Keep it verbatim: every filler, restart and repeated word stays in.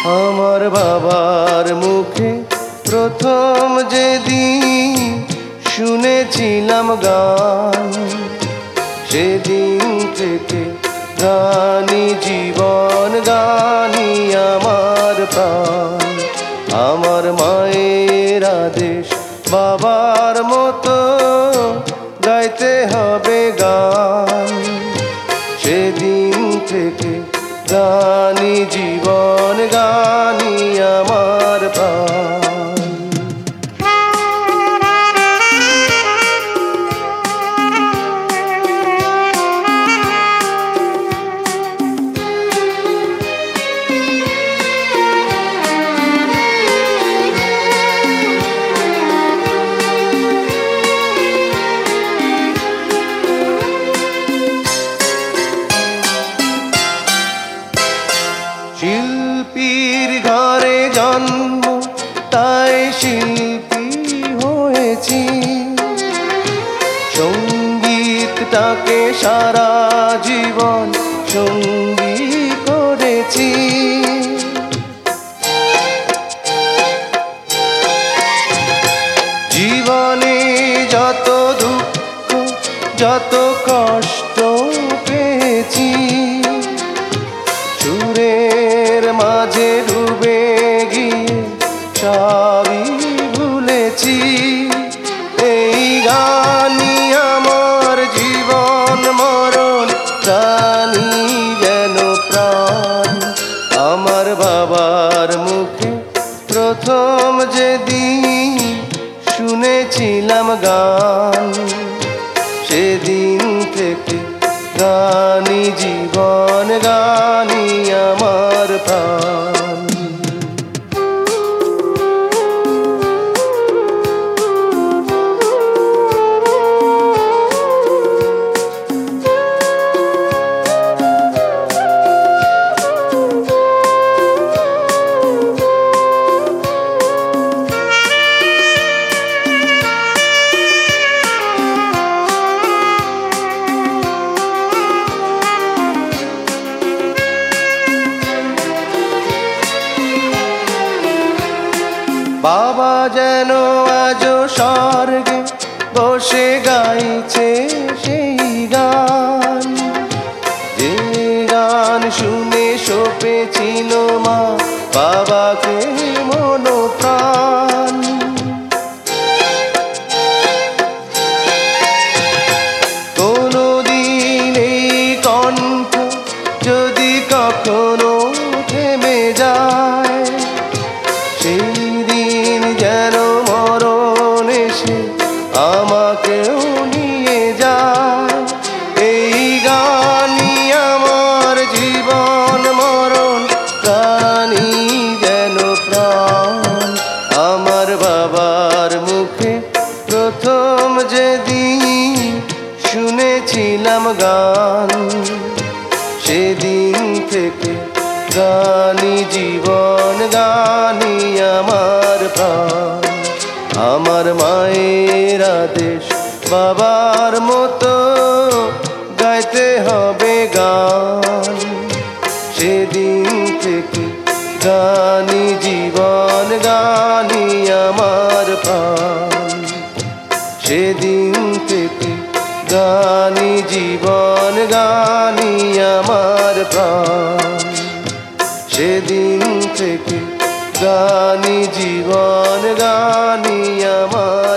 আমার বাবার মুখে প্রথম যেদিন শুনেছিলাম গান, সেদিন থেকে গানি জীবন, গানি আমার প্রাণ। আমার মায়ের আদেশ বাবার মতো গাইতে হবে গান, সেদিন থেকে গানি জীবন, গানি আমার প্রাণ। শিল্পীর ঘরে জন্ম, তাই শিল্পী হয়েছি। সঙ্গীতটাকে সারা জীবন সঙ্গী করেছি। জীবনে যত দুঃখ, যত কষ্ট পেয়েছি, সুরের মাঝে ডুবে গিয়ে সবই ভুলেছি। এই গানই আমার জীবন মরণ, গানই যেন প্রাণ। আমার বাবার মুখে প্রথম যেদিন শুনেছিলাম গান, সেদিন থেকে গানি জীবন, গানি আমার প্রাণ। বাবা যেন আজও স্বর্গে বসে গাইছে সেই গান, যে গান শুনে সপেছিল মা বাবাকে মন প্রাণ। কোনদিন এই কণ্ঠ যদি কখনো থেমে যায়, সেই দিন যেন মরণ এসে আমাকেও নিয়ে যায়। এই গানই আমার জীবন মরণ, গানই যেন প্রাণ। আমার বাবার মুখে প্রথম যেদিন শুনেছিলাম গান, সেদিন থেকে গানি জীবন, গানি আমার প্রাণ। আমার মায়ের আদেশ বাবার মতো গাইতে হবে গান, সেদিন থেকে গানি জীবন, গানি আমার প্রাণ। সেদিন থেকে গানি জীবন, গানি আমার প্রাণ। সেদিন থেকে গানি জীবন, গানি আমার